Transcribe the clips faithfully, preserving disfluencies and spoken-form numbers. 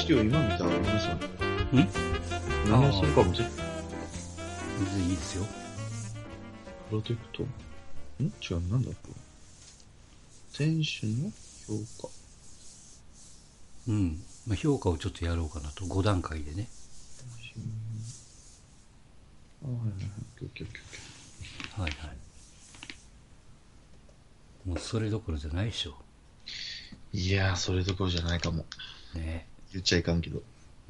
資料今見たら皆さん。 ん何をするかもぜ全然いいですよ。 プロテクト。ん違う、なんだこれ。選手の評価。 うん。まあ、評価をちょっとやろうかなと。ご段階でね。 あ、はいはいはい。オッケーオッケーオッケー。 はいはい。もうそれどころじゃないでしょ。 いやー、それどころじゃないかも。 ね。 言っちゃいかんけど。 うん。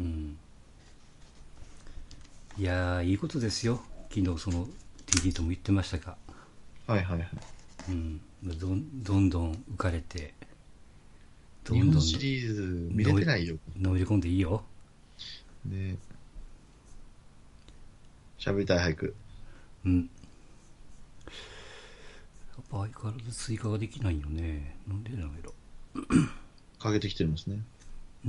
いやー、いいことですよ。昨日その ティーディー とも言ってましたが。 はいはいはい。 うん。どんどんどん浮かれて、ど日んどん本シリーズ見れてないよ。 のめり込んでいいよ。 ね喋りたい俳句。 うん。やっぱ相変わらず追加ができないよね。なんでなんやろ。 かけてきてるんですね。 うん。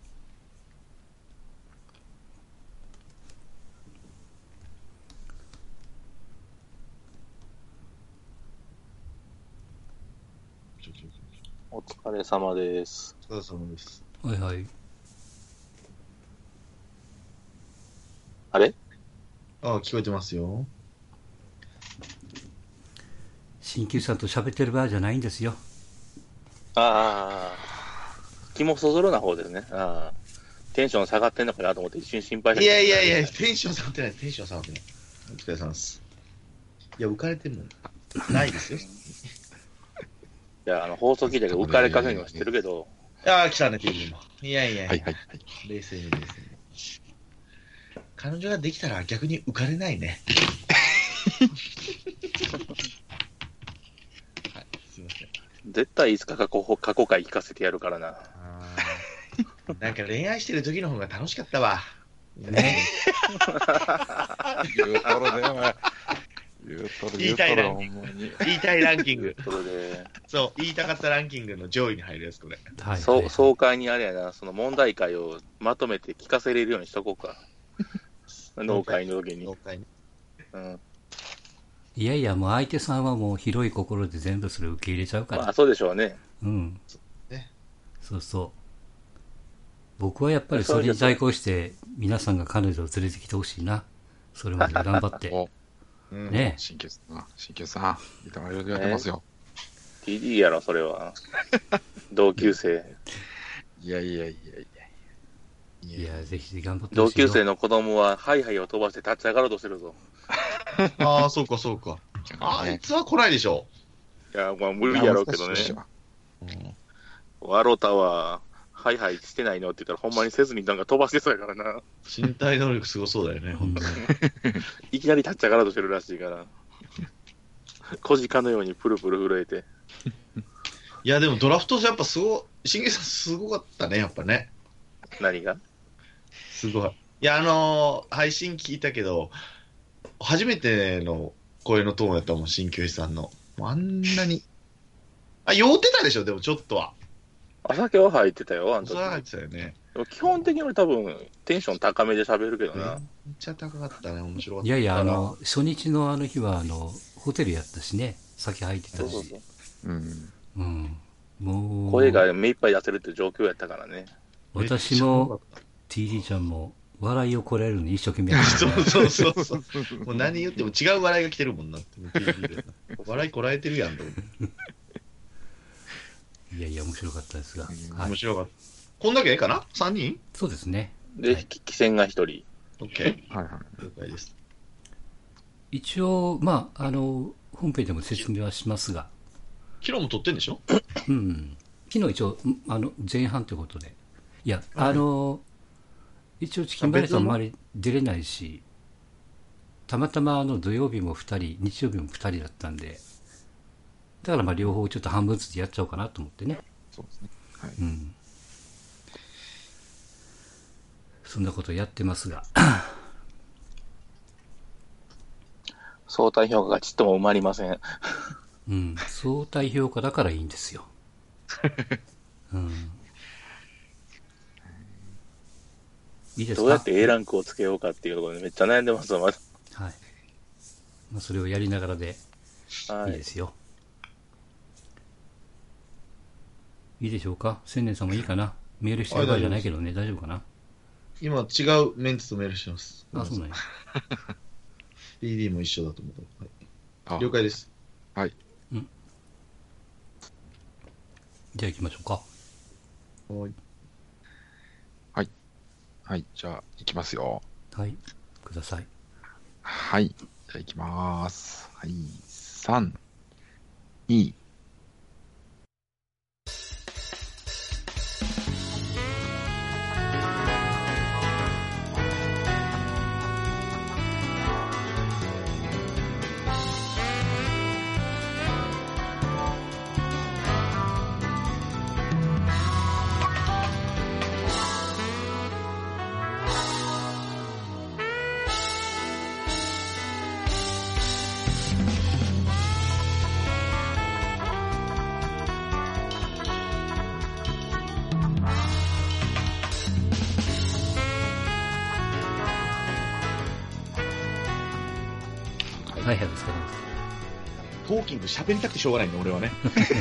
ちょちょちょお疲れ様です。 お疲れ様です。 はいはい。 あれああ、聞こえてますよ。 鍼灸師さんと喋ってる場合じゃないんですよ。 ああ、気もそぞろな方ですね。ああ、テンション下がってんのかなと思って一瞬心配したいけど。 やいやいや、テンション下がってない、テンション下がってない。お疲れ様です。いや、浮かれてもないですよ。 いや、あの、放送聞いたけど、浮かれかけるのは知ってるけど、 ああ、来たね、ティービーも。いやいやいや、 はいはいはい。 冷静に冷静に。彼女ができたら逆に浮かれないね。はい、すいません。 絶対いつか過去過去回聞かせてやるからな。 あーなんか恋愛してる時の方が楽しかったわ。ね、 言うとるね、お前。言うとる、 言いたいなほんまに。 言いたいランキング。 それで、 そう、言いたかったランキングの上位に入るやつ、これ。 はい、 そうはい。 総会にあれやな、その問題会をまとめて聞かせれるようにしとこうか。農会の時に農。会に。 うん。 いやいや、もう相手さんはもう広い心で全部それを受け入れちゃうから。 まあ、そうでしょうね。 うん。 ね。 そうそう。僕はやっぱりそれに対抗して皆さんが彼女を連れてきてほしいな。それまで頑張って。 お、 うん。 ね神経さん、神経さん、いただいてやってますよ。 ティーディー やろ、それは。同級生。 いやいやいやいいや、ぜひ頑張ってほ同しいよ。 級生の子供はハイハイを飛ばして立ち上がろうとしてるぞ。 ああ、そうか、そうか。 や。 あいつは来ないでしょ。 いや、まあ無理やろうけどね。 うんワロタは、ハイハイしてないのって言ったら、ほんまにせずになんか飛ばしてそうやからな。 身体能力すごそうだよね、ほんとに。 いきなり立ち上がろうとしてるらしいから。小鹿のようにプルプル震えて。 いや、でもドラフトやっぱすご、しげさんすごかったね、やっぱね。 何がすごい。いや、あのー配信聞いたけど、初めての声のトーンやったもん、鍼灸師さんの。もうあんなに。あ、酔ってたでしょ、でもちょっとは。 お酒は入ってたよ、あの時。 それは入ってたよね。 でも基本的に俺多分、テンション高めで喋るけどめっな。 ちゃ高かったね、面白かった。 いやいや、あの、初日のあの日は、あの、ホテルやったしね。酒入ってたし。 そうそうそう。 うん。 うん。もう、 声が目いっぱい出せるって状況やったからね。 私も、ティーディー ちゃんも、笑いをこらえるのに一生懸命やってそうそうそうそう。もう何言っても違う笑いが来てるもんなって。もう ティービー で笑いこらえてるやんと思って。 いやいや、面白かったですが。はい面。白かった。こんだけええかな ?さん 人そうですね。 で、 はいき汽船が一人。 ?OK。 はいはい。 了解です。 一応、まあ、あの、本編でも説明はしますが、 キロも取ってんでしょうん。昨日一応、んあの、前半ということで。いや、あの、一応チキンバレーさんあんまり出れないし、たまたまあの土曜日もふたり、日曜日もふたりだったんで、だからまあ両方ちょっと半分ずつやっちゃおうかなと思ってね。 そうですね。はい。 うん。そんなことやってますが。 相対評価がちっとも埋まりません。 うん。相対評価だからいいんですよ。うん。いいですか？ どうやって A ランクをつけようかっていうところでめっちゃ悩んでますわ、まだ。 はい。まあ、それをやりながらではいいいで。すよ。いいでしょうか？千年さんもいいかな？ メールしてる場合じゃないけどね、大丈夫かな。 今、違うメンツとメールしてます。 あ、そうなんや。 ディーディー も一緒だと思う。はい、 あ了解です。 はい。 うん。じゃあ行きましょうか。 はい。 はい。じゃあ、いきますよ。 はい。ください。 はい。じゃあ、いきまーす。はい。さん、に、 はいはい、ですかね。 トーキング喋りたくてしょうがないんだ、俺はね。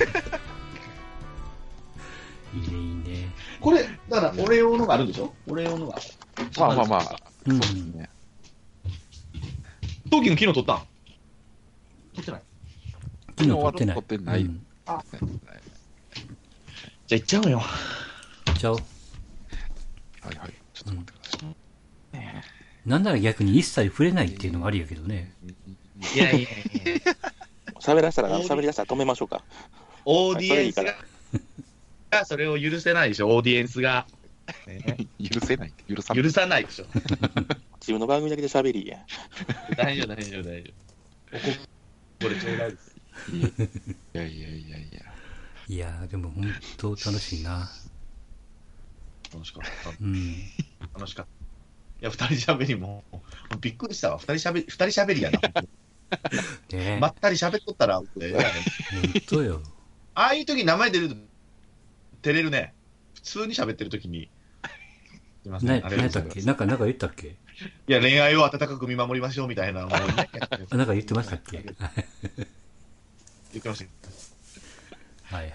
いいね、いいね。 これ、だから俺用のがあるんでしょ？俺用のが。 まあまあまあ、 うんそうですね。 トーキング昨日撮ったん？撮ってない。 昨日撮ってない。 撮ってない。 うんあ、じゃあ行っちゃうよ。 ちゃおう。 はいはい。ちょっと待ってください。 なんなら逆に一切触れないっていうのもありやけどね。 いやいやいや。 喋らせたら、喋り出したら止めましょうか。 オーディエンスはいそれいいかが、それを許せないでしょ、オーディエンスが。ね、 許せない。許さない。 許さないでしょ。 自分の番組だけで喋りや。 大丈夫、大丈夫、大丈夫。おここれちょうだいです。 いやいやいやいや。 いやー、でも本当楽しいな。 楽しかった。 うん。 楽しかった。いや、二人喋りも、びっくりしたわ。二人喋り、二人喋りやな。 ねまったり喋っとったら、 本当よ。 ああいう時名前出ると、照れるね。普通に喋ってる時に。すいません。 な、 ありがとう何やったっございますけなんか、なんか言ったっけいや、恋愛を温かく見守りましょうみたいな。もうね、 あなんか言ってましたっけ言ってました。 はいはい。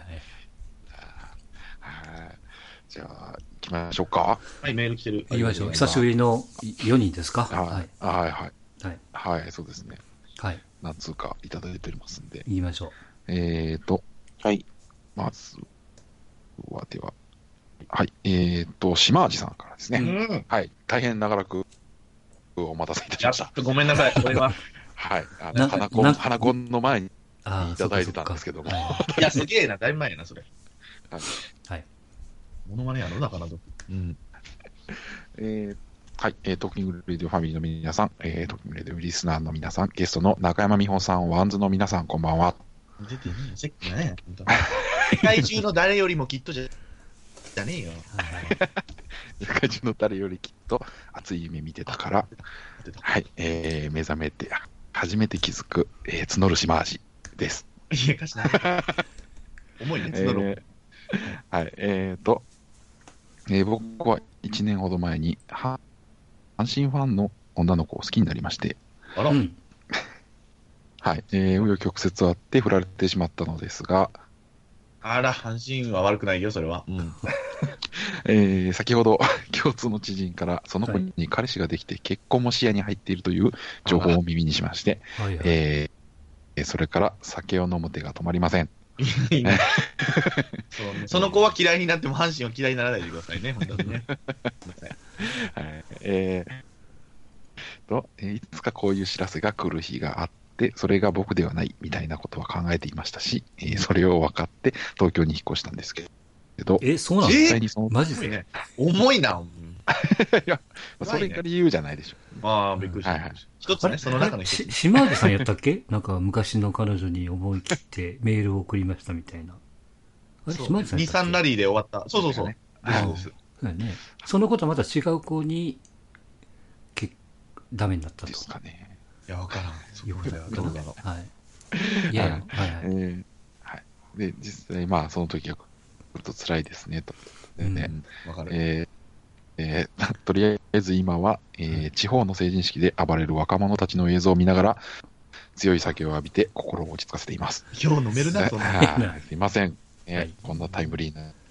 はい。じゃあ、行きましょうか。 はい、メール来てる。 行きましょう。久しぶりのよにんですか？ははいい。。はいはい。 はい。 はい、そうですね。 はい。 何通かいただいてますんで。 言いましょう。 えーと、 はい。 まずは、では、はい、えーと、島味さんからですね。 うん。 はい、大変長らくお待たせいたしやっました。 とごめんなさい。これは。 はい、あなの、花子な花子の前にああ、 いただいてたんですけども。 そうかそうかいや、すげえな。だいぶ前やな、それ。 はい。はい。 モノマネやろ、なかなか。うん。 えーはい、えー、トーキングレディオファミリーの皆さん、えー、トーキングレディオリスナーの皆さん、ゲストの中山美穂さん、ワンズの皆さん、こんばんは。 出てねえよ、せっかね。本当世界中の誰よりもきっとじゃ、じゃねえよ。 世界中の誰よりきっと熱い夢見てたから、はい、えー、目覚めて、初めて気づく、えー、募る島味です。 いや、歌詞ない。重いね、 え募る。 ーはい、えーと、えー僕はいちねんほど前に、は阪神ファンの女の子を好きになりまして、 あら、 うん。 はい、えー、紆余曲折あって振られてしまったのですが、 あら、阪神は悪くないよ、それは。うん。 えー先ほど共通の知人からその子に彼氏ができて結婚も視野に入っているという情報を耳にしまして、 はいはい。 えーそれから酒を飲む手が止まりません。 いいねそうねその子は嫌いになっても阪神は嫌いにならないでくださいね、本当にね。ごめんなさいはいえーとえーいつかこういう知らせが来る日があってそれが僕ではないみたいなことは考えていましたし、えーそれを分かって東京に引っ越したんですけど、 え、そうなのえ実際にその、 マジで重いね。重いな。うんいやそれが理由じゃないでしょう。 ああ、びっくりした。 はいはいあれ一つね、その中の一しつ。 島内さんやったっけなんか昔の彼女に思い切ってメールを送りましたみたいな。あれそう島内さんやに、 ったっけさんラリーで終わった。そうそうそう。 ねですそうです。 そうやね。そのことはまた違う子に、けダメになったと。 ですかね。 いや、わからん。そよくこまではどうだろう。 はい。いやいや、はいえはい。 ーはい。で、実際、まあ、その時は、ちょっと辛いですね、と。でね、 わかる。 えーえーとりあえず今は、えー地方の成人式で暴れる若者たちの映像を見ながら、強い酒を浴びて心を落ち着かせています。 今日飲めるな、そんな。 はいすいません、ねはいこんなタイムリーな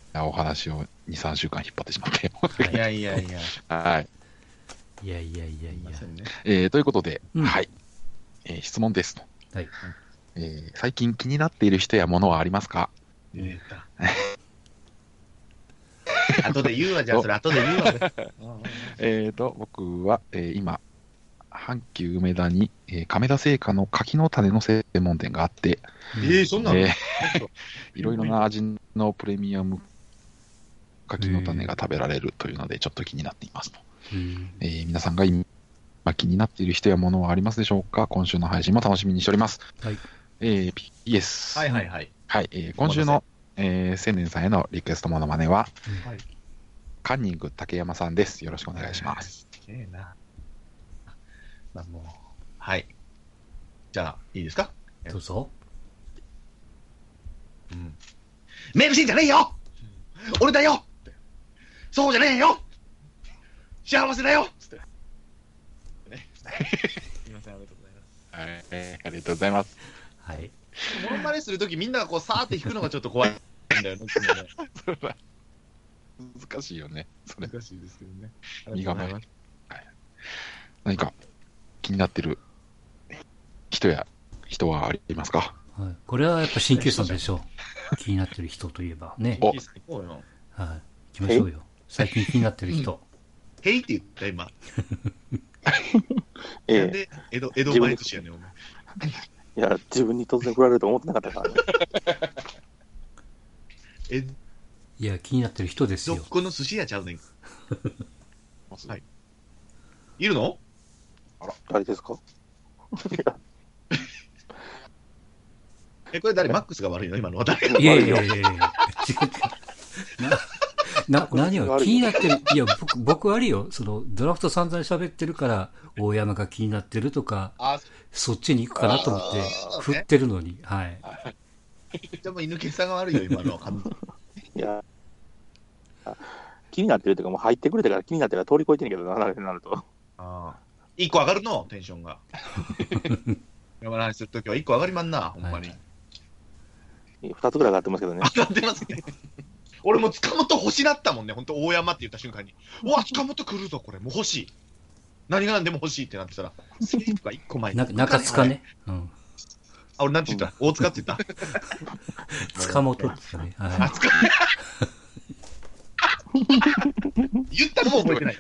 なお話をに、さんしゅうかん引っ張ってしまって。 いやいやいや。 はい。 いやいやいやいやすいませんね。 えーということで、 うんはい、えー質問ですと、 はい。 えー最近気になっている人やものはありますか？ 出た。後で言うわ、じゃあ、それ後で言うわ。 えーと、僕は、えー今、阪急梅田に、えー亀田製菓の柿の種の専門店があって、 ええ、そんなのえーいろいろな味のプレミアム柿の種が食べられるというので、ちょっと気になっていますと。 うんえー皆さんが今気になっている人やものはありますでしょうか？今週の配信も楽しみにしております。 はい。 えー、ピーエス。 はいはいはい。 はい、えー今週の、えー、千年さんへのリクエストモノマネは、 はい。 カンニング竹山さんです。よろしくお願いします。 ええな。まあもう、はい。じゃあ、いいですか？ どうぞ。 うん。メールしてんじゃねえよ俺だよそうじゃねえよ幸せだよつって。ね。すみません、ありがとうございます。 はい、えーありがとうございます。 はい。 モノマネするときみんながこう、さーって弾くのがちょっと怖いんだよね。 それは難しいよね。それ。 難しいですけどね。 身構えありがとうございます。 何か気になってる人や人はありますか？ はい。これはやっぱ鍼灸師さんでしょう。気になってる人といえばね。 おいいですね行こうよ。 はい。行きましょうよ。最近気になってる人。 へいって言った今。 ええ。 なんで江戸、江戸前寿司やねん、お前。 いや、自分に突然振られると思ってなかったからね。 え、 いや、気になってる人ですどよ。 この寿司屋ちゃうねん。はい。いるの？ 誰ですか？ え、これ誰？マックスが悪いの今のは誰？ いやいやいやいやいや。違う違う。な、な、何を気になってる。いや、僕、僕あれよ。その、ドラフト散々喋ってるから、大山が気になってるとか、 あ、 そっちに行くかなと思ってあー、 振ってるのに。はい。 でも犬毛さんが悪いよ、今のは。完全にいや、気になってるっていうか、もう入ってくれてから気になってるから通り越えてんねんけどな、なるなると。 ああ。一個上がるの、テンションが。山の話するときは一個上がりまんな、ほんまに。 はい二つぐらい上がってますけどね。 上がってますね。俺も塚本欲しなったもんね、ほんと大山って言った瞬間に。うわ、塚本来るぞ、これ。もう欲しい。何が何でも欲しいってなってたら、セーフが一個前に。 な、中塚ね。うん。 あ、俺なんて言った？大塚って言った？ 塚本ですかね。 あ、 は塚言ったのも覚えてない。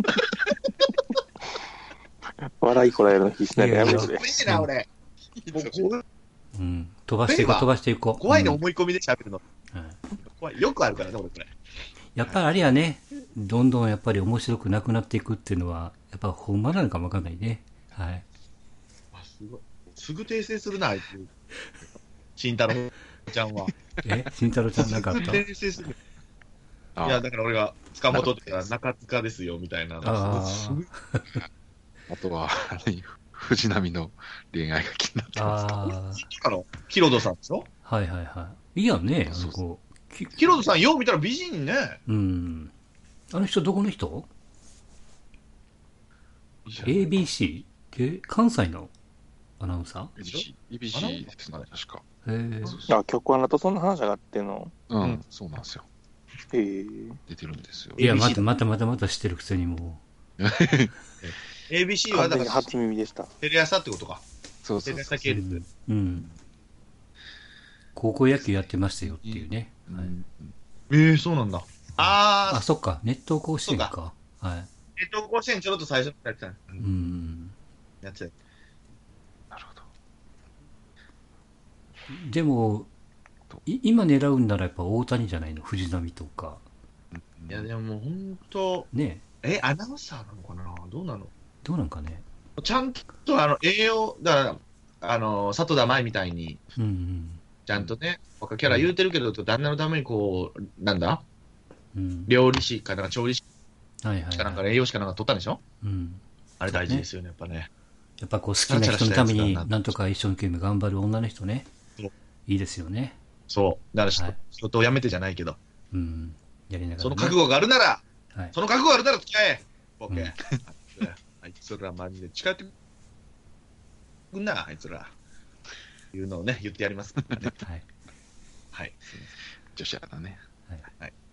笑いこらえるの必死なんでやめてくれ怖。いな、俺。もうこうい。うん。飛ばしていこう、飛ばしていこう。 怖いね、 うん思い込みで喋るの。 はい怖い。よくあるからね、俺これ。 やっぱりあれやね、どんどんやっぱり面白くなくなっていくっていうのは、やっぱほんまなのかもわかんないね。はい。 あ、すごい。すぐ訂正するな、あいつ。慎太郎ちゃんは。 え、慎太郎ちゃんなんかあっすぐた訂正する。 あいや、だから俺が、塚本って言ったら中塚ですよ、みたいな。 あすぐあとは、藤波の恋愛が気になってますか？ ああ、 あの、ヒロドさんでしょ？ はいはいはい。いいやんね、あそうその子。きヒロドさん、よう見たら美人ね。 うん。あの人どこの人？ エービーシー? え、関西のアナウンサー？ エービーシー、エービーシー ですね、確か。 へえ。 あ、曲穴とそんな話があってんの。 うん、 うんそうなんですよ。 へえ。 出てるんですよ。 いや、 エービーシーまたまたまたまたしてるくせにもエービーシー はだから、 完全に初耳でした。 テレ朝ってことか。テレそうそうそう。 う。う朝系列。 ん。うん。高校野球やってましたよっていうね。はい、 うんええー、そうなんだ。ああ、 ー、 そっか。ネット甲子園そうか。はい。 えっと、甲子園ちょろっと最初やってたの。 う。ん。 やってた。 なるほど。 でも、い今狙うんならやっぱ大谷じゃないの？藤浪とか。 いや、でももう本当、 ねえ、アナウンサーなのかなどうなの？ どうなんかね。 ちゃんと、あの、栄養、だから、あの、里田舞みたいに、 うんうん。 ちゃんとね、若キャラ言うてるけど、旦那のためにこう、なんだうん。 料理士かなんか調理士はいはい、 かなんかはい。 栄養士かなんか取ったんでしょ？ うん。 あれ大事ですよね、やっぱね。 やっぱこう好きな人のためにチャラチャラしたやつがなんとか一生懸命頑張る女の人ねそう。 いいですよね。 そう。だからちょっはいと仕事を辞めてじゃないけど、 うん。やりながら、ね。 その覚悟があるなら、 はい。 その覚悟があるなら付き合えボケ。 うんあいつらマジで近寄ってくんな、あいつら。いうのをね、言ってやります。ね、 はい。 はい。すいません女子アナね。 はい。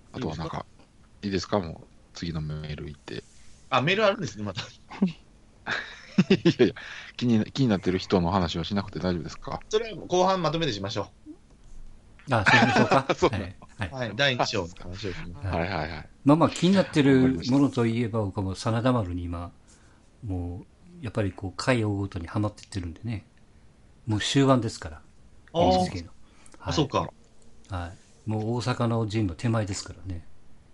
あとはなんか、いいですか、もう次のメール行って。 あ、メールあるんですね、また。 いやいや気に、気になってる人の話をしなくて大丈夫ですか？ それは後半まとめてしましょあ、そうしましょうか。 そうはい。はう。 い。 はい、だいに章の話をしましょう。 はいはいはい。 まあまあ気になってるものといえば、僕はもう真田丸に今、もう、やっぱりこう、回を追うごとにハマってってるんでね。もう終盤ですから。 あーエヌエイチケー の。 あ、そうか。 はい。もう大阪の陣の手前ですからね。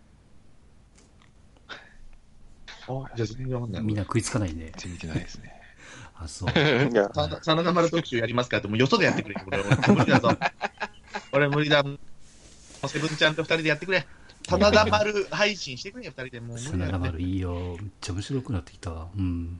あ、じゃあ全然わかんない。 みんな食いつかないね。 全然見てないですね。 あ、そう。 いや、 さ真田丸特集やりますかって、もうよそでやってくれ。俺、俺無理だぞ。俺無理だ。もうセブンちゃんと二人でやってくれ。真田丸配信してくれよ、二人で。もう無理だよ。 真田丸いいよ。めっちゃ面白くなってきたわ。うん。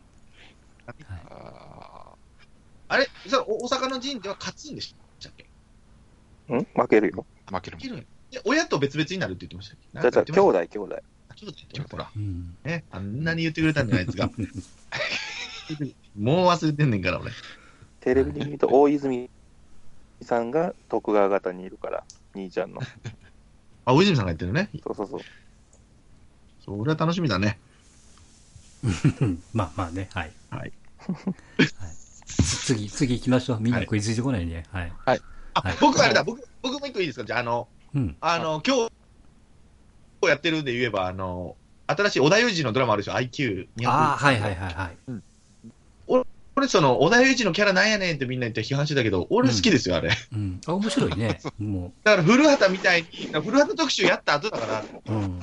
ああれ、それお大阪の陣では勝つんでしたっけ？ ん負けるよ。 ー負ける負けるんやいや親と別々になるって言ってましたっけ？ じゃあ、じゃあ、兄弟、兄弟。 兄弟ってほら、 うん。 ね、あんなに言ってくれたんじゃないですか。もう忘れてんねんから、俺。 テレビで見ると、大泉さんが徳川方にいるから、兄ちゃんの。 あ、大泉さんが言ってるね。 そうそうそう。 それは楽しみだね。 まあまあね。はい。 はい。 はい、つ次、次行きましょう。みんな食いついてこないね。はい。 はい。 あ、 はい僕あれだ、僕、僕も一個いいですか？じゃあ、あの、 うん。 あの、今日やってるんで言えば、あの、新しい織田裕二のドラマあるでしょ？ アイキューにひゃく。 ああ、はいはいはいはい。 俺、その、織田裕二のキャラなんやねんってみんな言って批判してたけど、俺好きですよ、あれ。 うん。あ、面白いね。もだから、古畑みたいに、古畑特集やった後だから、 う。うん。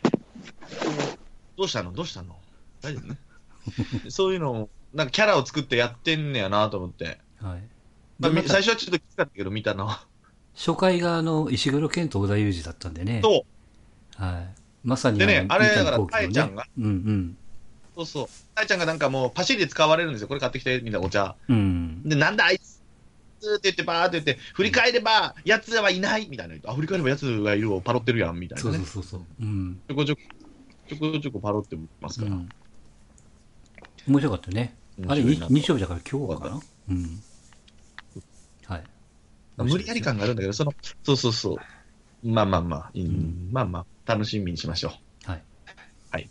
どうしたのどうしたの大丈夫そういうのを、なんかキャラを作ってやってんねやなと思って。 はい。 まあ、みでまた最初はちょっときつかったけど、見たの。 初回があの、石黒賢と織田裕二だったんでね。 そう。 はい。まさにでねのあれだから三谷幸喜のねタエちゃんがうんそうそう。タイちゃんがなんかもうパシリで使われるんですよ。これ買ってきて、みたいなお茶。 うん。うん。 で、なんだあいつって言ってバーって言って、振り返れば、奴はいないみたいな。あ、振り返れば奴がいるをパロってるやん、みたいそうなね。 そうそうそう。うん。 ちょこちょこ、ちょこちょこパロってますから。 うん。面白かったね。あれ、 面白いなに日曜日だから今日かなうん。はい。 無理やり感があるんだけど、その、そうそうそう。まあまあまあ、うんんまあまあ、楽しみにしましょう。 はい。 はい。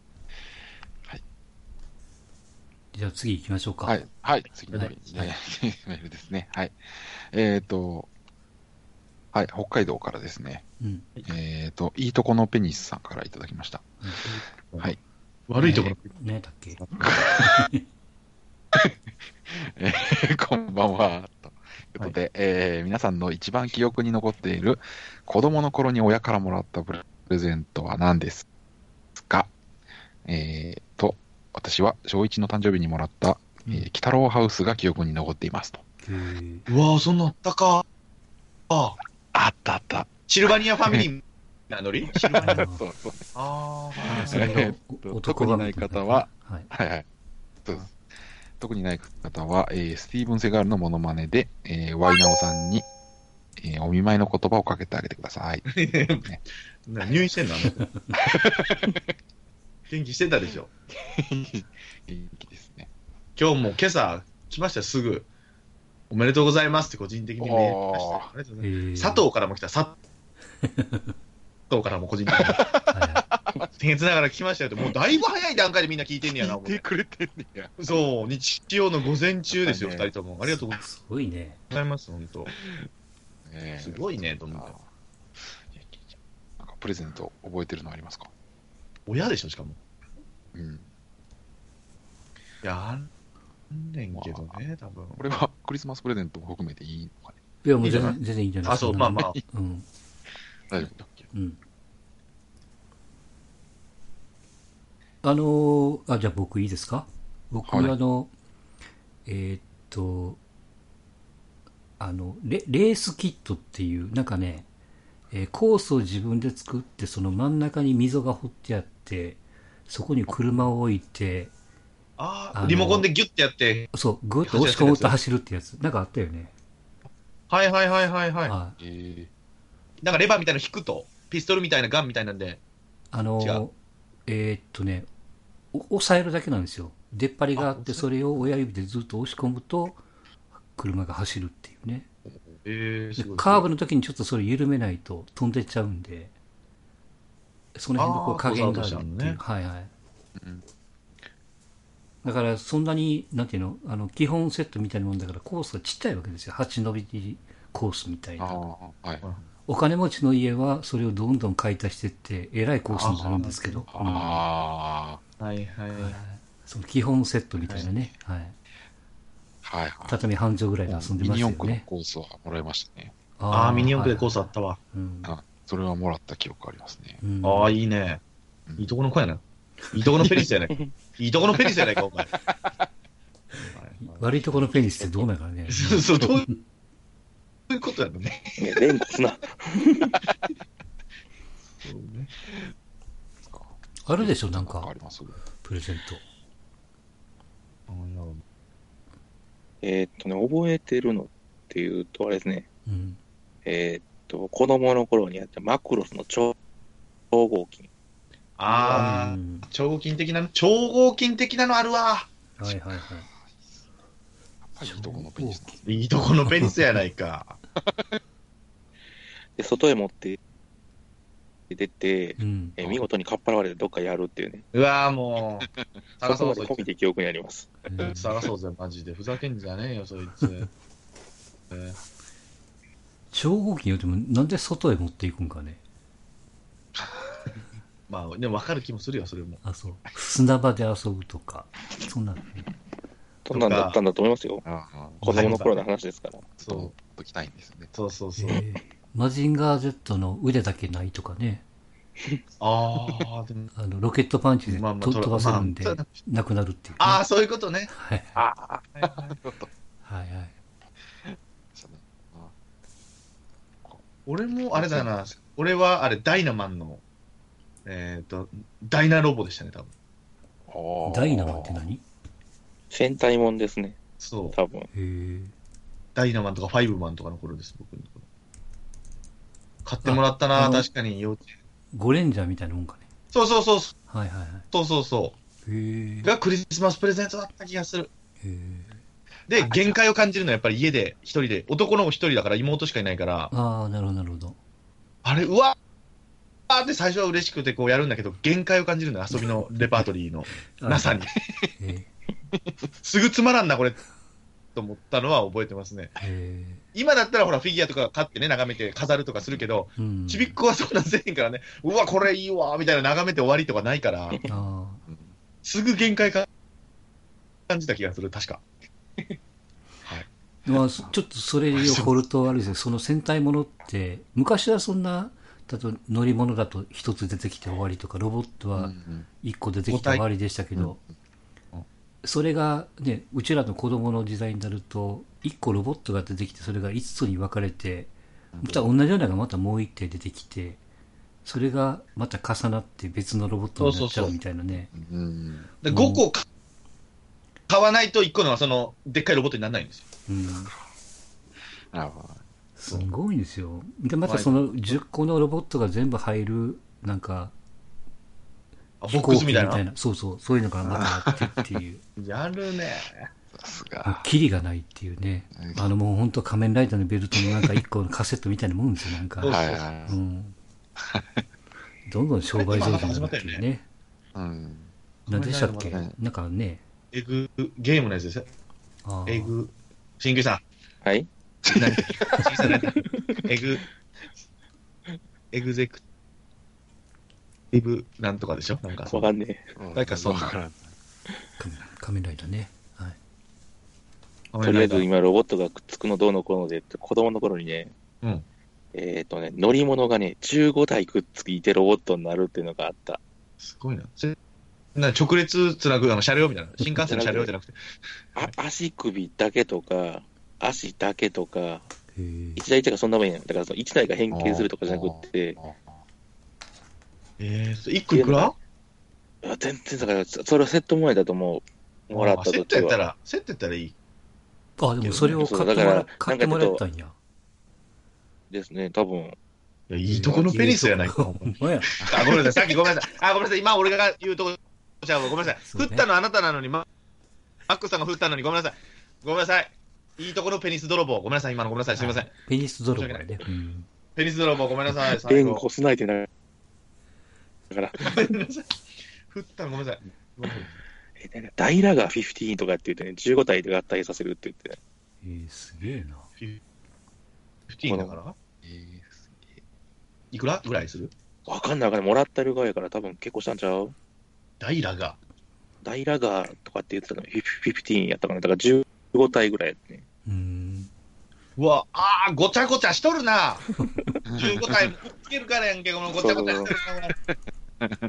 じゃあ次行きましょうか。 はい。はい。次のメはいールですね。はい。えっ、と、はい。北海道からですね。 うん。 えっ、と、いいとこのペニスさんからいただきました。はい。 悪いところ。 ねだっけえーこんばんは。ということで、えー皆さんの一番記憶に残っている子供の頃に親からもらったプレゼントは何ですか？えーと、私は小一の誕生日にもらった、えー、鬼太郎ハウスが記憶に残っていますと。 へーうわぁ、そんなあったか。ああ、 あったあった。 シルバニアファミリーなのにシルバニア。 あーそうそう。 ああーそれのえーっと男特にない方は、 はい。 はいはい。そうです。特にない方は、えースティーブン・セガールのモノマネで、えーワイナオさんに、えーお見舞いの言葉をかけてあげてください。 な入院してんのあの子元気してたでしょ。 元気ですね。 今日も今朝来ましたよ、すぐ。おめでとうございますって個人的にメール来ましたよ。ありがとうございます。 へー佐藤からも来た。佐藤からも個人的に。 は僭越ながら来ましたよって、もうだいぶ早い段階でみんな聞いてんねやな、思って。 聞いてくれてんねや。 そう、日曜の午前中ですよ、 ね二人とも。ありがとうごい。すごいね。 ざいます、本当。 えーすごいね、と思って。 なんかプレゼント覚えてるのありますか？ 親でしょ、しかも。 うん。 いや、あんねんけどね、多分。 これはクリスマスプレゼントも含めていいのかね？ いや、もう全いいじゃない然全然いいんじゃないあ、そう、まあまあ。 うん。 大丈夫だっけ？ うん。あのーあ、じゃあ僕いいですか？僕、 はいあの、えーっと、あのレ、レースキットっていう、なんかね、えーコースを自分で作って、その真ん中に溝が掘ってあって、そこに車を置いて、あのああ、リモコンでギュッてやって。 そう、ぐっと押し込むと走るってやつ。なんかあったよね。 はいはいはいはいはい。 はい。 えなんかレバーみたいなの引くと、ピストルみたいなガンみたいなんで。 あの違うえーっとね、お押さえるだけなんですよ。出っ張りがあって、 あ押さそれを親指でずっと押し込むと、車が走るっていうね。 えー、 ですごい。 カーブの時にちょっとそれ緩めないと飛んでっちゃうんで、 その辺のこうあー加減があるっていう、 コースアウトしたのねはいはい。 うんだからそんなに、なんていうの、あの基本セットみたいなもんだからコースがちっちゃいわけですよ。はち伸びコースみたいな。 ああ、はい。 お金持ちの家はそれをどんどん買い足していって、えらいコースになるんですけど、うんあはいはい。 はいその基本セットみたいなね、はいあ、はいはい。 畳半畳ぐらいで遊んでミニ四駆のましたよね。 コースはもらいましたね。 ああ、ミニ四駆でコースあはったわ。 いはいうんあ、それはもらった記憶ありますね。 うんああ、いいね。 うんいいとこの子やな。いいとこのペニスやないか。いいとこのペニスやないか、お前。 悪いところのペニスってどうなんかね。 そうそう、どういうことやろね。 いや連呼すな。 そうねあるでしょ、なんあかります。 プレゼント。 えーっとね、覚えてるのっていうと、あれですね、 うん。 えーっと、子供の頃にやったマクロスの超合金。 ああ、 うん超合金的なの、超合金的なのあるわ。 はいはいはい。 やっぱりいいとこのペニスなんですね。 いいとこのペニスやないか。 で、外へ持って出て、 うん。 えー見事にかっぱらわれてどっかやるっていうね、 うわーもう、 そこまで探そうそい込みで記憶にあります。 うんつ。探そうぜ、マジで。ふざけんじゃねえよ、そいつ。えー超合金よりもなんで外へ持っていくんかね。 まあ、でも分かる気もするよ、それも。 あ、そう。砂場で遊ぶとか。そんなのね。 そんなんだったんだと思いますよ。 ああ、 子供の頃の話ですから。 そう、 ときたいんですよね。 そうそうそう。 えーマジンガー Z の腕だけないとかね。 ああ、でも、 あの、ロケットパンチでと、 まあまあ飛ばせるんでまあ、 なくなるっていう、ね。 ああ、そういうことね。 はいああ、 はいはいなるほど。 はいはい。 そうね俺も、あれだな、俺は、あれ、ダイナマンの、えっ、と、ダイナロボでしたね、多分。 ああダイナマンって何？ 戦隊もんですね、 そう。 多分。 へえ。 ダイナマンとかファイブマンとかの頃です、僕の頃。買ってもらったな、 ああの確かに、幼稚園。 ゴレンジャーみたいなもんかね。 そうそうそう、そはいはいはうそうそい。へえう。。がクリスマスプレゼントだった気がする。 へえ。 で、限界を感じるのはやっぱり家で一人で、男の子一人だから妹しかいないから、 ああ、なるほどなるほど。 あれ、うわーって最初は嬉しくてこうやるんだけど、限界を感じるのよ、遊びのレパートリーのなさに。 へすぐつまらんな、これ、と思ったのは覚えてますね。 え。へ今だったらほら、フィギュアとか買ってね、眺めて飾るとかするけど、 え。うん。 ちびっこはそんなんせえへんからね、うわ、これいいわ、みたいな眺めて終わりとかないから、 ああ。 すぐ限界か感じた気がする、確か。 まあ、ちょっとそれを掘るとあれですよ、その戦隊ものって、昔はそんな、例えば乗り物だと一つ出てきて終わりとか、ロボットは一個出てきて終わりでしたけど、それがね、うちらの子供の時代になると、一個ロボットが出てきて、それが五つに分かれて、また同じようなのがまたもう一体出てきて、それがまた重なって別のロボットになっちゃうみたいなね。 うん。 でごこか買わないといっこのそのでっかいロボットにならないんですよ。 うん。 なるほど。 すごいんですよ。で、またそのじゅっこのロボットが全部入る、なんか、 あボックスみたいな。 そうそう、そういうのがまたあってっていう。 やるね。 さすもうが。 キリがないっていうね。あのもう本当仮面ライダーのベルトのなんか一個のカセットみたいなもんですよ、なんか。 そうはいはうい。 ん。どんどん商売上手になるっていうね。 うん。 何でしたっけ仮面ライダーなんかね。 エグ、ゲームのやつですよ。 あーエグ、新旧さん。 はい。 何新旧さん何エグ、エグゼクティブなんとかでしょなんかそうわかんねなんかそんなわからん仮面仮面ライダーね。はい。 え。とりあえず今ロボットがくっつくのどうのこうのでって子供の頃にね、 うん。 えっとね、乗り物がね、じゅうごだいくっついてロボットになるっていうのがあった。 すごいな。それな直列つなぐあの車両みたいな。新幹線の車両じゃなくて。 あ足首だけとか、足だけとか、 へえ。 一台一台がそんなもんやん。だからその一台が変形するとかじゃなくって、 えー、それいっこいくらいや全然だから、それはセットもんやだと思う。もらったあセッ時は。 トやったら、セットやったらいい。 あ、でもそれを買ってもらそうだから買ってもらったんや。 ですね、多分。 いや、いいとこのペニスやないか。 ほんまや。 あ、ごめんなさい。さっきごめんなさい。あ、ごめんなさい。今俺が言うとこじゃあごめんなさい。 そうね振ったのあなたなのに、ま、マックさんが振ったのにごめんなさい。ごめんなさい。いいとこのペニス泥棒。ごめんなさい。今のごめんなさい。すみません。 ペニス泥棒やね。うん。 ペニス泥棒ごめんなさい。最後弁護すないってなるだから、 振ったのごめんなさい。ごめんなさいえなんか大ラガーじゅうごとかって言ってね、じゅうご体で合体させるって言って、 えー、すげえな。 フィフティーンだからえーすげえいくらぐらいするわかんないわかんない、もらってる側やから多分結構したんちゃう大ラが。 大ラガーとかって言ってたの、じゅうごやったかな、だからじゅうご体ぐらいやってね。 うーん。 うわ、あー、ごちゃごちゃしとるな。じゅうご体もつけるからやんけ、このごちゃごちゃしてるな、これ。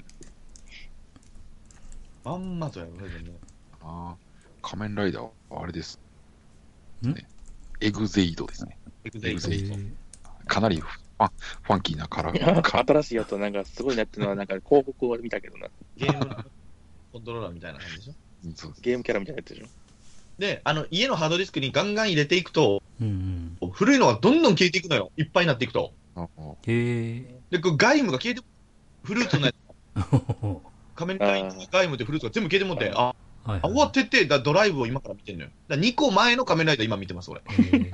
まんまとやろ、ね、でもあー仮面ライダーはあれです。 んね、エグゼイドですね。 エグゼイドエグゼイドえーかなりファンファンキーなカラいやー。 新しいやつなんかすごいなっていうのは、なんか広告を見たけどな、 ゲームのコントローラーみたいな感じでしょ。 そうですゲームキャラみたいなやつでしょ。 で、あの、家のハードディスクにガンガン入れていくと、 うんうん。 古いのがどんどん消えていくのよ。いっぱいになっていくと。 ああへえ。 で、こう外務が消えて、フルーツのやつ、仮面ライダー外務でフルーツが全部消えてもって、あ、 はいはい。 あ、終わってって、だドライブを今から見てんのよ。だにこまえの仮面ライダー今見てます、俺。 へー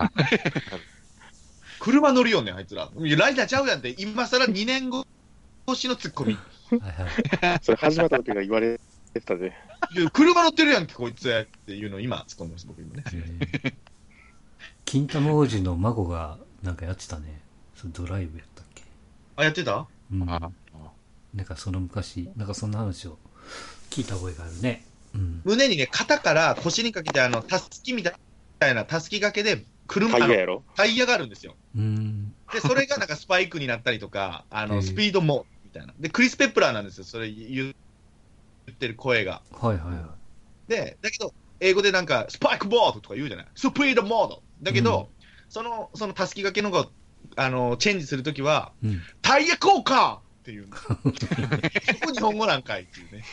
車乗るよね、あいつら。いやライダーちゃうやんって、今更にねんご越しのツッコミ。 はいはい。 それ始まった時が言われてたで。 いや車乗ってるやんけ、こいつっていうのを今突っ込んでます、僕今ね。 へー金玉王子の孫がなんかやってたね。それドライブやったっけ。 あ、やってたうん。 ああなんかその昔、なんかそんな話を聞いた覚えがあるね。うん。 胸にね、肩から腰にかけて、あの、たすきみたいな、たすき掛けで、車、あのタイヤやろタイヤがあるんですよ。 うーん。 で、それがなんかスパイクになったりとか、あの、 へえスピードも、みたいな。で、クリス・ペプラーなんですよ、それ言ってる声が。 はいはいはで、だけど、英語でなんか、スパイクボードとか言うじゃない。スピードモード。だけど、その、そのたすき掛けのが、あの、チェンジするときは、 い。うん。 タイヤ交換っていうんですよ。そこ日本語なんかいっていうね。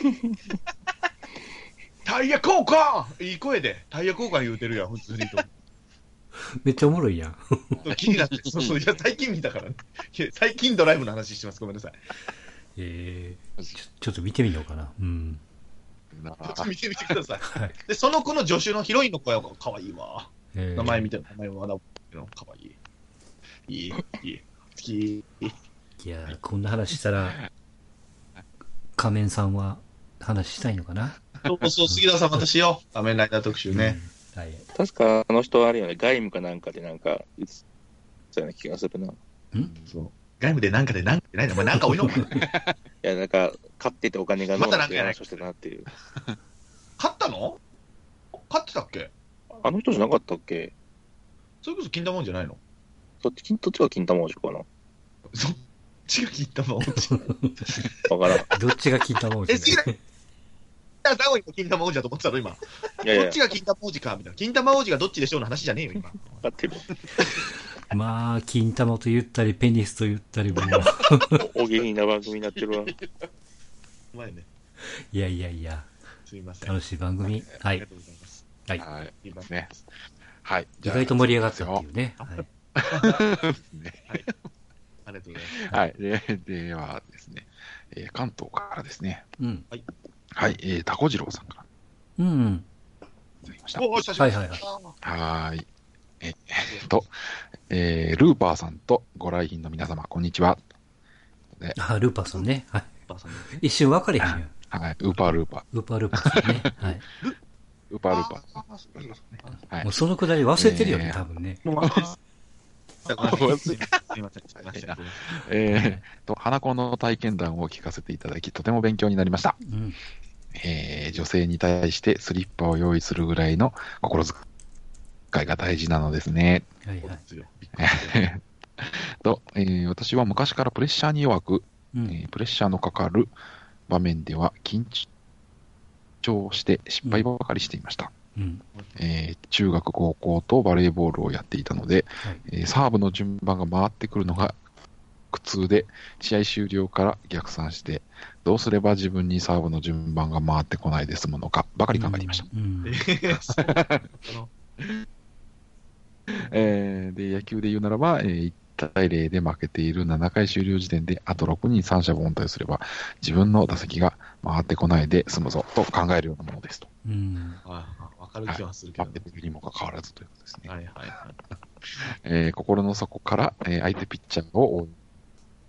タイヤ交換いい声で、タイヤ交換言うてるやん、普通にと。 めっちゃおもろいやん。 気になって、そうそう、いや、最近見たからね。いや最近ドライブの話してます。ごめんなさい。 えー、ちょちょっと見てみようかな。うん。 なちょっと見てみてください。 はい。 で、その子の助手のヒロインの子はかわいいわ。 えー名前見て、名前はまだ覚えてるのかわいい。いい、いい。好き。 いやー、こんな話したら、仮面さんは話したいのかな。 そうそう、杉田さんまたしよう。仮面ライダー特集ね。 うん。はい。 確かあの人あれよね、外務かなんかでなんか言ってたような気がするな。いそう。外務でなんかでなんかでないのお前なんか多いのかなや、なんか買っててお金がノーまたなんかやないっていう話をしてたなっていう。 買ったの買ってたっけあの人じゃなかったっけそれこそ金玉王子じゃないのそっち、どっちが金玉王子かなそっちが金玉王子。 わからん。 どっちが金玉王子え、杉田さんは金玉王子だと思ってたの今。 いやいやどっち、が金玉王子かみたいな。金玉王子がどっちでしょうの話じゃねえよ、今。 分かってる。 まあ、金玉と言ったり、ペニスと言ったりも、 お下品な番組になってるわ。 お前ね。 いやいやいや、 すみません。 楽しい番組。はいありが。とうございます。 はい。 はい。 すいませんね。はい。 意外と盛り上がったってう。 いうね。はい。 ねありがとうございます。 はい。でではですね、えー関東からですね。 うん。 はい。えー、タコ次郎さんからうん。 いただきました。 おお、久しぶり。 はいはいはいはーい。ええーっと、えー、ルーパーさんとご来賓の皆様、こんにちは。 あ、ルーパーさんね。はい。 ばあさんね一瞬分かれへんやん。 はい。ウーパールーパー。 ルーパールーパーさんね。はい。 ウーパールーパー。 あーそうそうそうねはいもう。そのくだり忘れてるよね、 えー多分ね。 もう忘れてたすみません。すみません。すみません。 えー、と、花子の体験談を聞かせていただき、とても勉強になりました。 うん。 えー女性に対してスリッパを用意するぐらいの心遣いが大事なのですね。 はいはい。 と、えー私は昔からプレッシャーに弱く、 うん。 えープレッシャーのかかる場面では緊張して失敗ばかりしていました。 うん。 えー中学、高校とバレーボールをやっていたので、 はい。 えーサーブの順番が回ってくるのが苦痛で、試合終了から逆算して、どうすれば自分にサーブの順番が回ってこないで済むのかばかり考えていました。 うん。 えーで野球で言うならば、えーいちたいゼロで負けているななかい終了時点で、あとろくにん三者凡退すれば、自分の打席が回ってこないで済むぞと考えるようなものですと。 うん。 わかる気はするけど待ってるにもかかわらずということですね。 はいはいはい。 えー心の底から、えー相手ピッチャーを応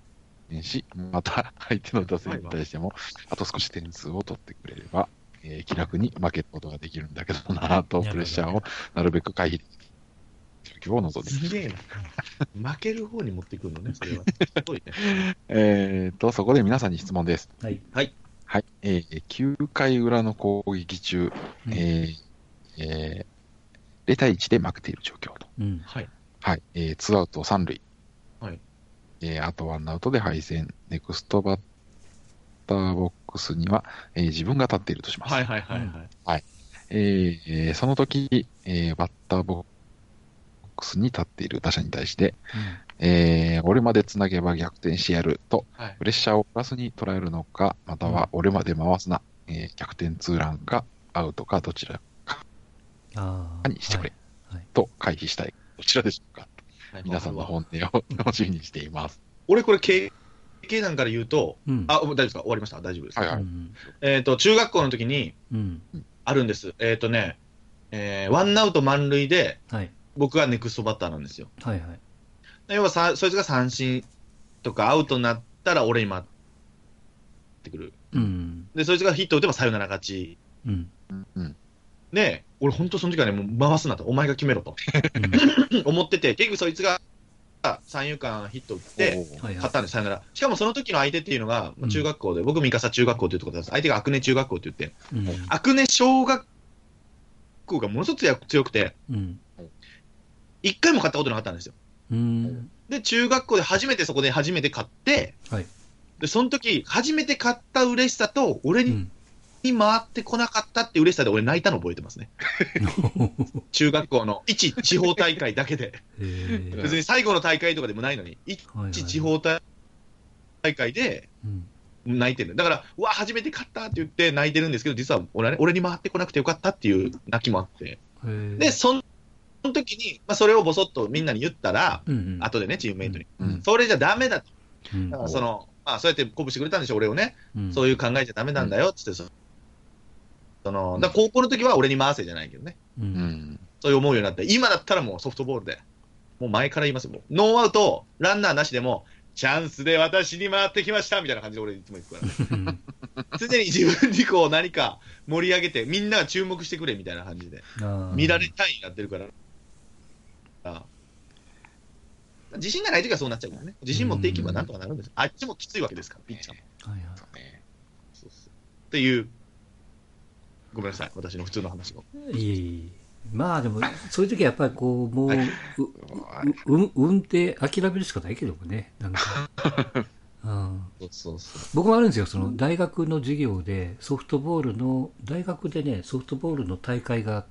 減し、また相手の打線に対しても、あと少し点数を取ってくれれば、えー気楽に負けることができるんだけどなと、プレッシャーをなるべく回避できる状況を望んでいます。 すげえな。負ける方に持ってくるのね、それは。すごいね。 えーと、そこで皆さんに質問です。 はい。 はい。 はい。えー、きゅうかい裏の攻撃中、 うんえーえー、ゼロ対いちで負けている状況と。 うん。 はい。 はい。えー、ツーアウトさん塁。 はい。 えー、あとワンアウトで敗戦。ネクストバッターボックスには、えー自分が立っているとします。 はいはいはいはい。 えーえーその時、えーバッターボックスに立っている打者に対して、えー俺までつなげば逆転してやると、 はい。 プレッシャーをプラスに捉えるのか、または俺まで回すな、えー逆転ツーランかアウトかどちらああ。 にしてくれはい。はい。 と回避したい。どちらでしょうか。 はい皆さんの本音を楽しみにしています。 俺これ経経団から言うと、 うん。 あ、大丈夫ですか？終わりました？大丈夫ですか？ はいはい。 うん。 えっと、中学校の時にうん。 あるんです。えっとね、えーワンアウト満塁で、 はい。 僕がネクストバッターなんですよ。 はいはい。 要はさ、そいつが三振とかアウトになったら俺に回ってくる。 うん。 で、そいつがヒット打てばサヨナラ勝ち。 うん。 うん。 で、俺本当その時はね、もう回すなと、お前が決めろと思ってて、結局そいつが三遊間ヒット打って、 おーはいはい勝ったんです、サヨナラ。しかもその時の相手っていうのが、 うん中学校で、僕、三笠中学校というところです。相手が阿久根中学校って言って、 うん。 阿久根小学校がものすごく強く強くて、 うん。 一回も勝ったことなかったんですよ。 うん。 で、中学校で初めてそこで初めて勝って、 はい。 で、その時、初めて勝った嬉しさと、俺に,、 うん。 に回ってこなかったって嬉しさで俺泣いたの覚えてますね。中学校の一地方大会だけで。 へー別に最後の大会とかでもないのに、一はいはい地方大会でうん。 泣いてる。だから、うわ、初めて勝ったって言って泣いてるんですけど、実は俺,、ね、俺に回ってこなくてよかったっていう泣きもあって。 へーで、その時に、まあ、それをぼそっとみんなに言ったら、 うんうん。 後でね、チームメイトに。 うん。 それじゃダメだと。 うんだからその、まあ、そうやって鼓舞してくれたんでしょ、俺をね。 うん。 そういう考えじゃダメなんだよ、つってそ、その、だから高校の時は俺に回せじゃないけどね。 う。 うんん。 そういう思うようになって、今だったらもうソフトボールで、もう前から言いますよ。もうノーアウト、ランナーなしでも、チャンスで私に回ってきましたみたいな感じで俺いつも言くからね。 うん。 常に自分にこう何か盛り上げて、みんなが注目してくれみたいな感じで、 あー見られたいになってるから。あ自信がない時はそうなっちゃうからね。自信持っていけばなんとかなるんです。あっちもきついわけですから、ピッチャーも。 はいはい。 そうね。 そうそうっていう、ごめんなさい、私の普通の話を。 いえいえ。まあでも、そういう時はやっぱりこう、もう、 はいうう、う、運って諦めるしかないけどもね、なんか。うん、 そうそうそう。 僕もあるんですよ、その大学の授業でソフトボールの、大学でね、ソフトボールの大会があって、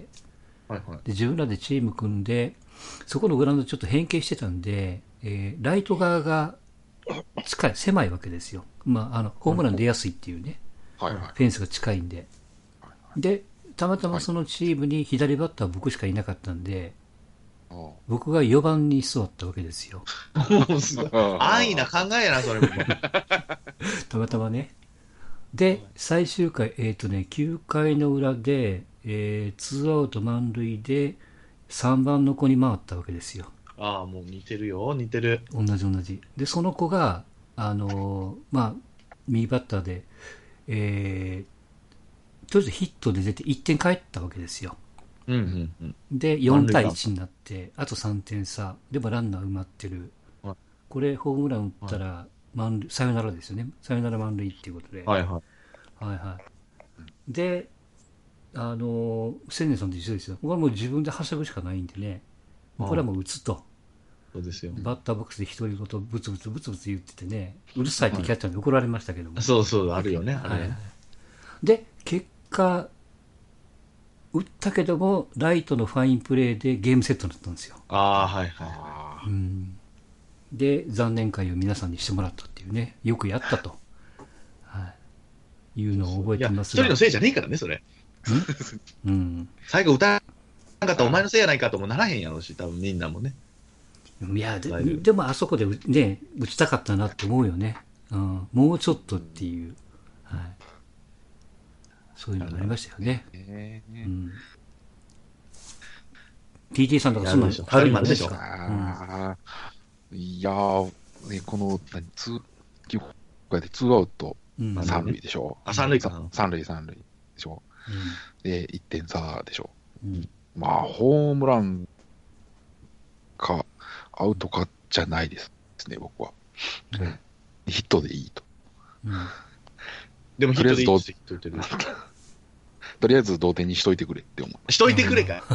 はいはい。 で自分らでチーム組んで、そこのグラウンドちょっと変形してたんで、えーライト側が近い、狭いわけですよ。まあ、あの、ホームラン出やすいっていうね、 はいはい。 フェンスが近いんで。で、たまたまそのチームに左バッター僕しかいなかったんで、 お僕がよばんに座ったわけですよ。 もうすごい。安易な考えやな、それも。 たまたまね。で、最終回、えっ、とね、きゅうかいの裏で、えー、ツーアウト満塁でさんばんの子に回ったわけですよ。 ああ、もう似てるよ、似てる。 同じ同じ。で、その子が、あのーまあ、右バッターで、えー、とりあえずヒットで出ていってん返ったわけですよ。 うんうんうん。 で、よん対いちになって、あとさんてん差。でもランナー埋まってるはい。 これ、ホームラン打ったら、満塁、サヨナラですよね。サヨナラ満塁っていうことで。 はいはい。 はいはい。で、あの、千年さんと一緒ですよ。僕はもう自分ではしゃぐしかないんでね。これはもう打つと。 そうですよ。 バッターボックスで独り言ブツブツブツブツ言っててね、うるさいってキャッチャーに怒られましたけども。 そうそう、あるよね、あはいれね。 で、結果、打ったけども、ライトのファインプレーでゲームセットになったんですよ。 ああ、はいはい。 あうんで、残念会を皆さんにしてもらったっていうね、よくやったと、はい、いうのを覚えいや、 てますが。 一人のせいじゃねえからね、それ。 うん。 最後歌わなかったらお前のせいやないかともならへんやろうし、多分みんなもね。 いやで、 だいぶでもあそこでね、打ちたかったなって思うよね。うん、もうちょっとっていう、はい、そういうのがありましたよね。 ーえーうん ティーティー さんとかそんなのあるでしょあるんじゃないですあか。 あーいやー、ね、この、何ツー基本でツーアウトうん三塁でしょ。 あ、三塁かな。 さ三塁三塁でしょ。で、いってん差でしょ。 うんうんまあ、ホームランか、アウトかじゃないですね、僕は。ヒットでいいと。 うんでもヒットでいいって言ってる。 とりあえず同点にしといてくれって思う。 しといてくれか。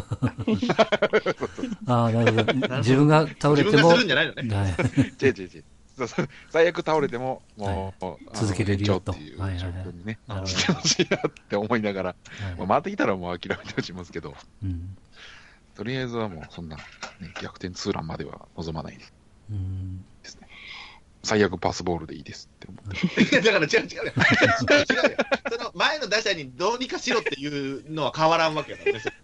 ああ、なるほど。自分が倒れても。 自分がするんじゃないのね。 はい違う違う違う。そうそう最悪倒れても、もう、 はいあの続けれるよと延長っていう状況にね、 はいはいはいしてほしいなって思いながら、 はいまあ回ってきたらもう諦めてほしいますけど、 うんとりあえずはもうそんな、ね、逆転ツーランまでは望まないうんですね。最悪パスボールでいいですって思って。 だから違う違うよ。違うよ。その前の打者にどうにかしろっていうのは変わらんわけやからね。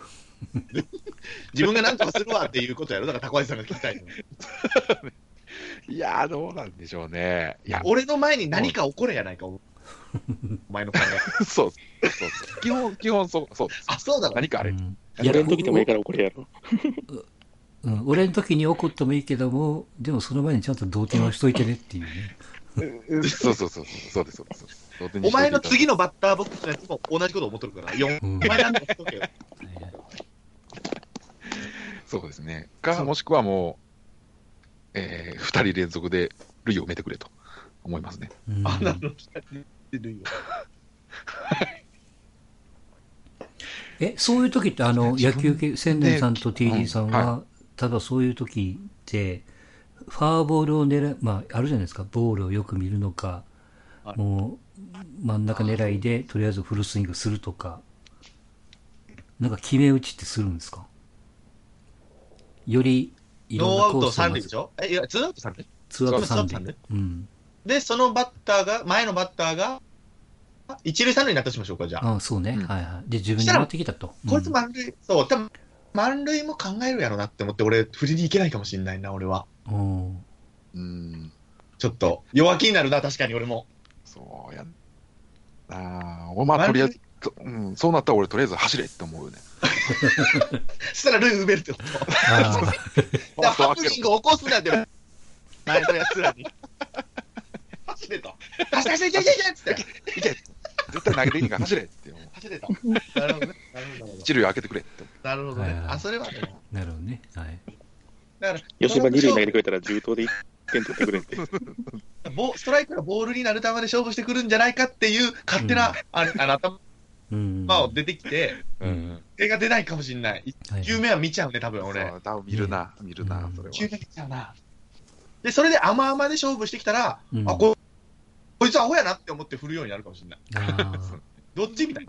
自分が何とかするわっていうことやろ。だから高橋さんが聞きたいの。 いやー、どうなんでしょうね。いや、 俺の前に何か起これやないか、お前の考え。 そうそうそうそう。基本、基本そう、そうです。 あ、そうだろ。 何かあれ。 うんやれん時でもいいから怒れやろ。 うん、俺の時に怒ってもいいけども、でもその前にちゃんと同点はしといてねっていうね。 そうそうそうそう、そうです、そうです。同点におしといていただいて前の次のバッターボックスのやつも同じこと思っとるから。よん、 うんお前なんとかしとけよ。 そうですね。か、もしくはもう、えー、二人連続で塁を埋めてくれと思いますね。 うんあ、なるほど。出るよ。 え、そういう時って、あの、野球系、千年さんと ティーディー さんうんは、ただそういう時って、ファーボールを狙い、まあ、あるじゃないですか、ボールをよく見るのか、 はいもう、真ん中狙いで、とりあえずフルスイングするとか、なんか決め打ちってするんですか？より、いろんノーアウトなコースを三塁でしょえ、いや、ツーアウト三塁ツーアウト三ツーアウト塁。うん。 で、そのバッターが、前のバッターが、一塁三塁になったとしましょうか、じゃあ。 ああ、そうね、 うんはいはい。で、自分に回ってきたと。 こいつうん満塁、そう、多分満塁も考えるやろなって思って、俺、振りに行けないかもしれないな、俺は。 おーうーん、 ちょっと、弱気になるな、確かに俺も。 そうやん。あー、まあ、とりあえず、うん、そうなったら俺とりあえず走れって思うよね。 そしたら塁埋めるってこと。 あだからハプニング起こすなって、前のやつらに。走れと。走れ、走れ、走れ、走れっつって。 いけ絶対投げていいから走れって思う。 走れと。なるほどね。なるほど。 一塁開けてくれって思う。 なるほどねはいはい。 あ、それはでも。 なるほどね。はい。 だから、 吉場二塁投げてくれたら銃刀でいってん取ってくれって。 ボストライクがボールになる球で勝負してくるんじゃないかっていう勝手な、 うんああの頭うん。 を出てきて、 うん手が出ないかもしれない。 はいいち球目は見ちゃうね、多分そ俺。 う多分見るな、見るなう、んそれいち球は。 目見ちゃうな。で、それで甘々で勝負してきたら、 うんあ、ここいつアホやなって思って振るようになるかもしれない。 あーどっちみたいな。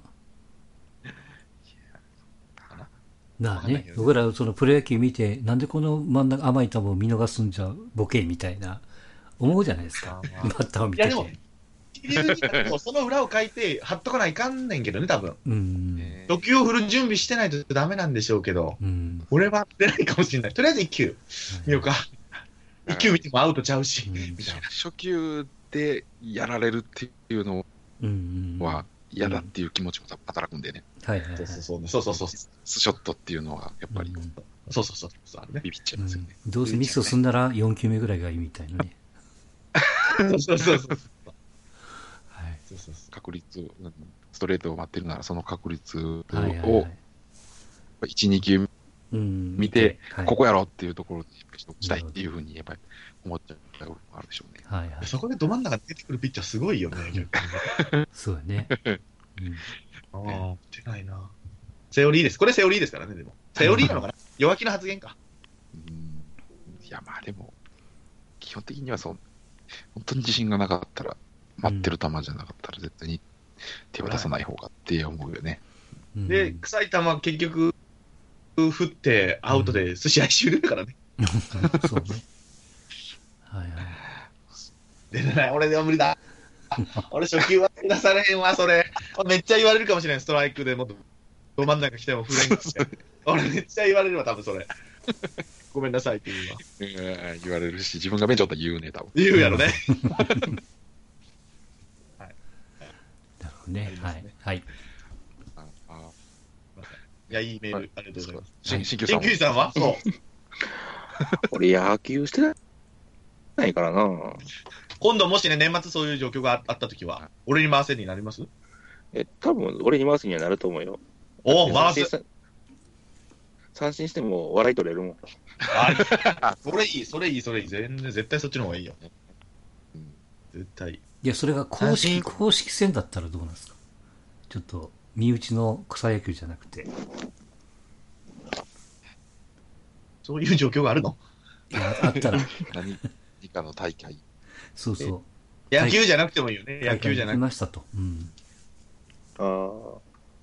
なあねわかんないけ、どね僕らそのプロ野球見て、なんでこの真ん中甘い球を見逃すんじゃボケみたいな、思うじゃないですか。 あーバッターを見てて。 いやでも理由になるとその裏を書いて貼っとかないかんねんけどね、多分。 うん。 ね初球を振る準備してないとダメなんでしょうけど、 うん。 俺は出ないかもしれない。とりあえずいっ球見ようか。いっ球見てもアウトちゃうし。 うんみたいな。 初球でやられるっていうのうん。 は嫌だっていう気持ちも働くんでね、 はいはいはい。 そうそうそう。そうそうそう。 スショットっていうのはやっぱりうんそうそうそう。そうあるね。 ビビっちゃういますよね。 んどうせミスをすんならよん球目ぐらいがいいみたいなね。 そうそうそうそう。 はい。 そうそうそ確率、うんストレートを待ってるならその確率をはいはいはい。 いち、に球うん見て、 はいここやろっていうところでしたいっていうふうにやっぱり思っちゃう部分もあるでしょうね。 はいはい。 う。そこでど真ん中に出てくるピッチャーすごいよね、逆に。 そうやね。うんああ、出ないな。セオリーです。これセオリーですからね、でも。セオリーなのかな弱気な発言か。 うんいや、まあでも、基本的にはそう、本当に自信がなかったら、待ってる球じゃなかったら絶対に手を出さない方がって思うよね。 うんで、臭い球結局、振ってアウトで試合終了だからね。 そうね。はいはい。 出れない。俺では無理だ。俺初球は出されへんわ、それ。めっちゃ言われるかもしれない。ストライクでもっとど真ん中来ても振れんって。俺めっちゃ言われるわ、多分それ。ごめんなさいって言うわ。 うん言われるし、自分がベンチおったら言うね、多分。 言うやろね。 なるほどね。はい。はい。 ああいや、いいメール、 はいありがとうございます。 新新旧さんも研究員さんはそう。 俺野球してないからな。 今度もしね、年末そういう状況がああったときは、俺に回せになります？ え、多分俺に回すにはなると思うよ。 おお、回す。 三振三振しても笑い取れるもん。 あ、それいい、それいい、それいい。全然、絶対そっちの方がいいよ。絶対。 いや、それが公式、公式戦だったらどうなんですか？ちょっと、身内の草野球じゃなくて。 そういう状況があるの？ いや、あったら、 何以下の大会。 そうそう。 野球じゃなくてもいいよね。野球じゃなくて。 行きましたと。うん。 ああ。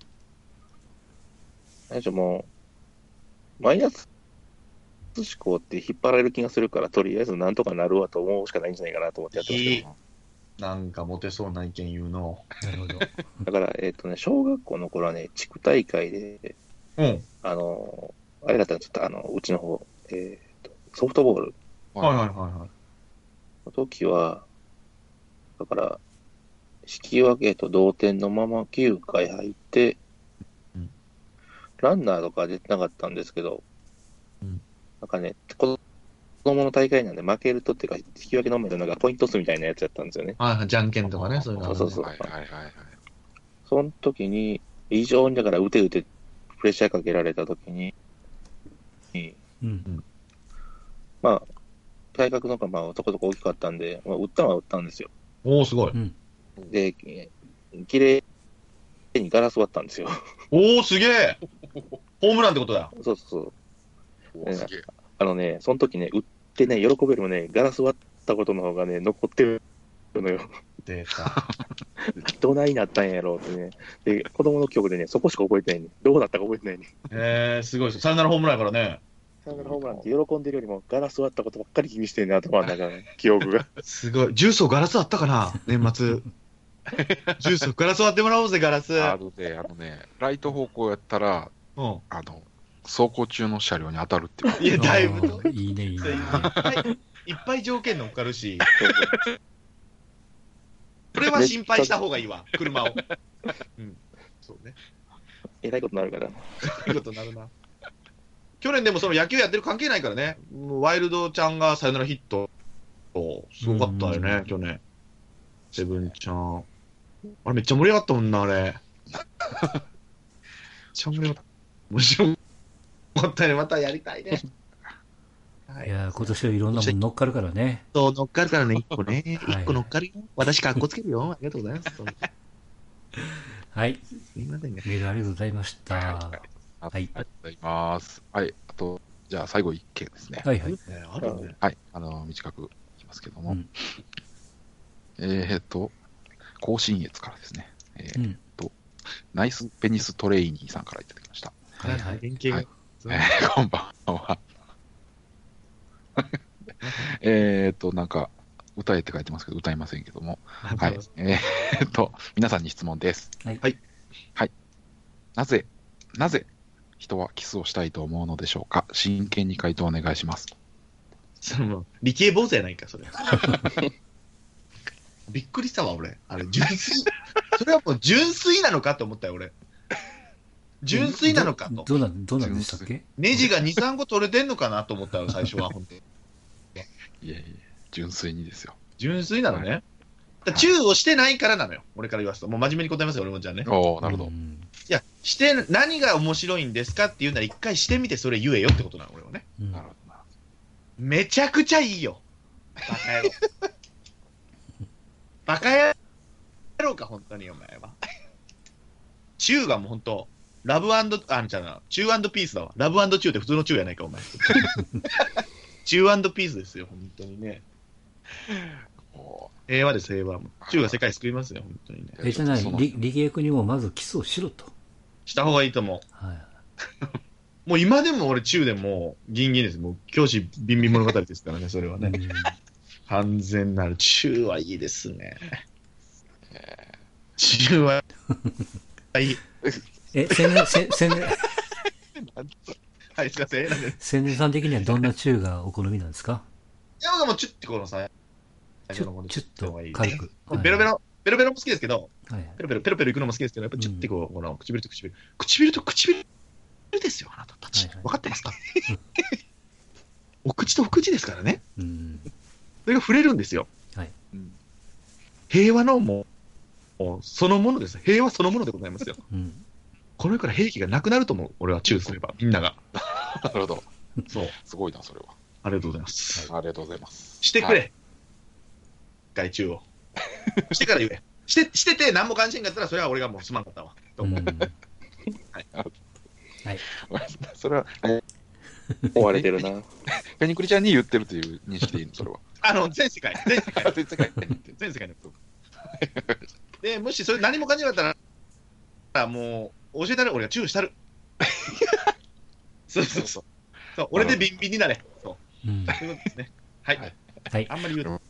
最初もう、マイナス思考って引っ張られる気がするから、とりあえずなんとかなるわと思うしかないんじゃないかなと思ってやってますけど。 なんかモテそうな意見言うの。 なるほど。 だから、えっ、とね、小学校の頃はね、地区大会で、 うん。 あの、あれだったんですよ、あの、うちの方、えっ、と、ソフトボールはいはいはいはい。 の時は、だから、引き分けと同点のままきゅうかい入って、 うんランナーとかは出てなかったんですけど、 うんなんかね、子供の大会なんで負けるとっていうか、引き分けのなんかコイントスみたいなやつやったんですよね。 はいはい、じゃんけんとかね、そういうのあるね。 そうそうそうはいはいはいはい。 その時に、異常にだから打て打てプレッシャーかけられた時に、 うん。 まあ、体格の方がまあそこそこ大きかったんで、まあ、打ったのは打ったんですよ。 おお、すごい。 うん。 で、綺麗にガラス割ったんですよ。 おお、すげえ。ホームランってことだ。 そうそうそう。 おーすげえ。 あのね、その時ね、打ってね、喜べるもね、ガラス割ったことの方がね、残ってるのよ。 出た。 どないなったんやろうってね。で、子供の記憶でね、そこしか覚えてないね。どうなったか覚えてないね。 えー、すごいです。サヨナラホームランやからね。 サヨナラホームランって喜んでるよりも、ガラス割ったことばっかり気にしてんね、頭の中の記憶が。 すごい。重曹ガラスあったかな年末。重曹ガラス割ってもらおうぜ、ガラス。 あのね、あのね、ライト方向やったら、 うん。 あの、走行中の車両に当たるっていう。 いや、だいぶあと。 ーいいね、いいね。 いっぱいいっぱい条件乗っかるし、これは心配した方がいいわ、車を。うん。そうね。 えらいことになるから。 いいことになるな。去年でもその野球やってる関係ないからね、もうワイルドちゃんがサヨナラヒット、すごかったよね、去年。セブンちゃん。あれめっちゃ盛り上がったもんな、あれ。めっちゃ盛り上がった。面白かったね、またやりたいね。はいやー、今年はいろんなもの乗っかるからね。 そう、乗っかるからね、一個ね。 はい一個乗っかるよ。私、かっこつけるよ。ありがとうございます。本当にはい。 すみませんね。 メールありがとうございました。 はいはありがとうございます。はい、あと、じゃあ最後一件ですね。 いはい。 ねあるね。 はい、あの、短くいきますけども。 うんえーっと、甲信越からですね。えーうん。 ナイスペニストレイニーさんからいただきました。 はいはい。 連携がはいえーこんばんは。えーっと、なんか、歌えって書いてますけど、歌いませんけども。はい。えーっと、皆さんに質問です。 はいはい。 はい。なぜ、なぜ、人はキスをしたいと思うのでしょうか？真剣に回答お願いします。 その、理系坊主やないか、それ。びっくりしたわ、俺。あれ、純粋。それはもう純粋なのかと思ったよ、俺。純粋なのかと。 どうな、どうなんでしたっけ？ ネジがに、さんこ取れてんのかなと思ったよ、最初は、本当に。 いやいや、純粋にですよ。 純粋なのね。だからチューをしてないからなのよ、俺から言わすと。もう真面目に答えますよ、俺もじゃあね。 おー、なるほど。 うんいや、して、何が面白いんですかって言うなら、一回してみてそれ言えよってことなの、俺はね。 うんなるほどな。 めちゃくちゃいいよ。バカ野郎。バカ野郎か、本当に、お前は。チューがもう本当、ラブあんちゃうな、チューピースだわ。ラブチューって普通のチューやないか、お前。チューピースですよ、本当にね。 お平和です、平和。チューが世界救いますよ、本当にね。 ーえ、じゃない、 そのリリゲークにもまずキスをしろと。 した方がいいと思う。 はい。 もう今でも俺、チューでもう、ギンギンです。もう、教師ビンビン物語ですからね、それはね。 うん完全なる、チューはいいですね。チューはいい。 え、千年、千千年、 はい、すいません。なんでい千年さん的にはどんなチューがお好みなんですか？ や、僕はもうチュッてこのさ、 ちょちょっと軽く。 ベロベロ、ベロベロも好きですけど、 はい。 ペロペロ、ペロペロいくのも好きですけど、やっぱチュッてこう、この唇と唇。唇と唇ですよ、あなたたち。 はいはい分かってますか？お口とお口ですからね。 うん。 それが触れるんですよ。 はい。 うん平和のもう、もうそのものです。平和そのものでございますよ。 うん。 この世から兵器がなくなると思う。俺はチューすれば、みんなが。 なるほど。 そう。 すごいな、それは。 ありがとうございます。 ありがとうございます。 してくれ。外注を。してから言え。して、してて何も関心があったら、それは俺がもうすまんかったわ。と思う。 うんはい。 それは、 追われてるな。 ペニクリちゃんに言ってるという認識でいいの、それは。 あの、全世界。全世界。 全世界全世界の人。で、もしそれ何も感じなかったら、もう、教えたる、俺がチューしたる。そうそうそう。そう俺でビンビンになれ。そう。 うんそういうことですね。はい。 はいはい。 あんまり言うと。